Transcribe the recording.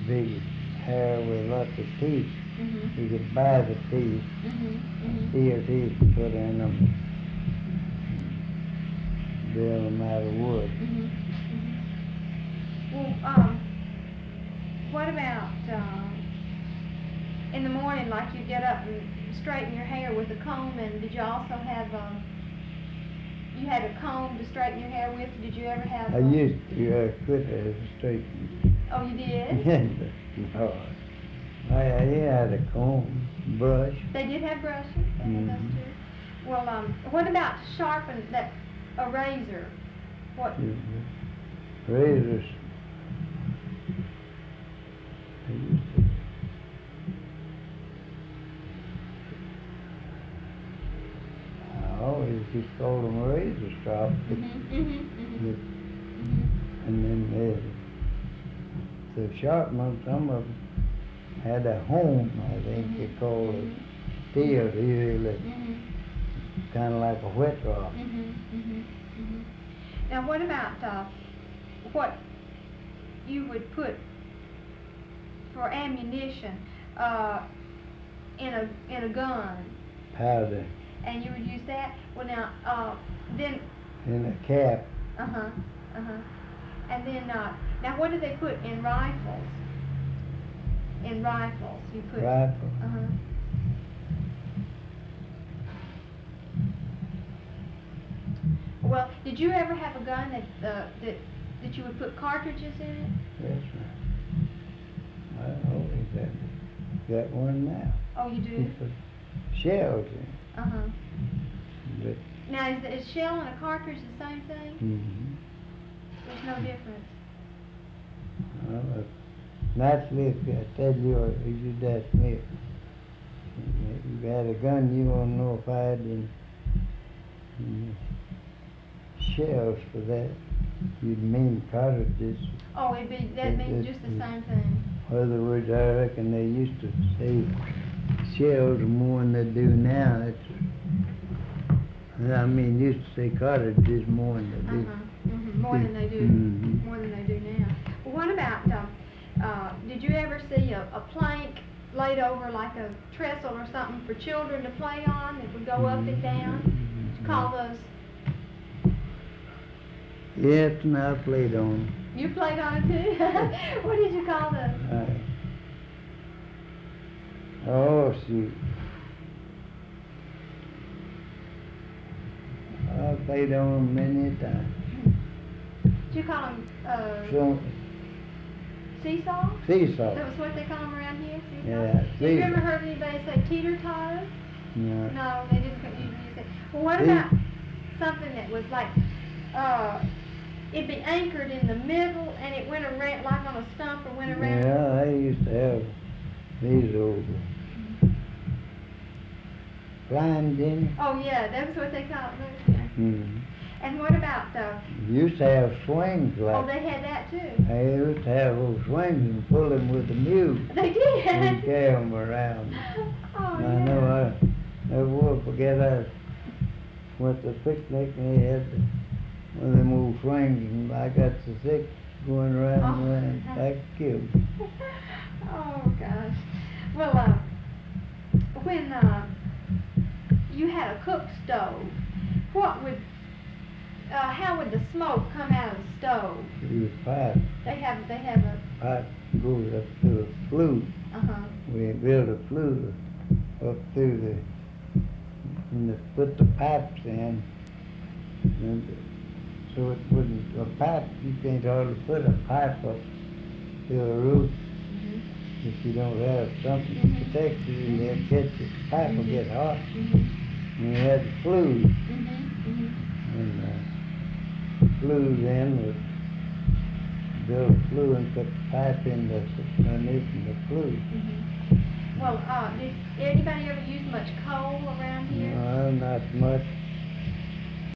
big hair with lots of teeth. You could buy the teeth, steel teeth to put in them, build them out of wood. Well, what about in the morning, like you get up and straighten your hair with a comb, and did you also have you had a comb to straighten your hair with? Did you ever have? I used to quit as a straighten. Oh, you did? No. I had a comb, brush. They did have brushes. They had those too. Well, what about to sharpen a razor? What? Razors. I used to. I always just called them a razor strop. And then to sharpen them, some of them had a home, I think they called it, steel, really, kind of like a wet rock. Now, what about what you would put for ammunition in a gun? Powder. And you would use that? Well, now, then... In a cap. And then, now what do they put in rifles? In rifles, you put... Rifle? Well, did you ever have a gun that you would put cartridges in it? Yes, ma'am. I always have got one now. Oh, you do? You put shells in. But now, is a shell and a cartridge the same thing? There's no difference. Well, naturally, if I tell you, if you'd ask me, if you had a gun, you won't know if I had any shells for that. You'd mean cartridges. Oh, that means just the same thing. In other words, I reckon they used to say shells more than they do now. I mean, used to say cartridges more than they do. More than they do. More than they do now. Well, what about? Did you ever see a plank laid over like a trestle or something for children to play on that would go up and down? Did you call those? Yes, and I played on them. You played on it too? What did you call those? Oh, shoot. I played on them many times. Did you call them seesaw? Seesaw. That was what they call them around here? Seesaw? Yeah, Have you ever heard anybody say teeter-totter? No. No, they didn't usually say. Well, what about something that was like, it'd be anchored in the middle and it went around, like on a stump or went around? Yeah, I used to have these old blind Jenny. Oh, yeah, that's what they call it. Yeah. And what about Used to have swings like. Oh, they had that too. They used to have those swings and pull them with the mule. They did. And carry them around. Oh, I yeah. know I never will forget I went to picnic and they had one of them old swings and I got so sick going around and I killed. Oh, gosh. Well, when you had a cook stove, how would the smoke come out of the stove? It was pipe. They have a Pipe goes up to a flue. We built a flue up through and they put the pipes in. And so it wouldn't, a pipe, you can't hardly put a pipe up to the roof if you don't have something to protect you. You have to catch the pipe will get hot. And you had the flue. And the flue then would build a flue and put the pipe in underneath the flue. Well, did anybody ever use much coal around here? No, not much.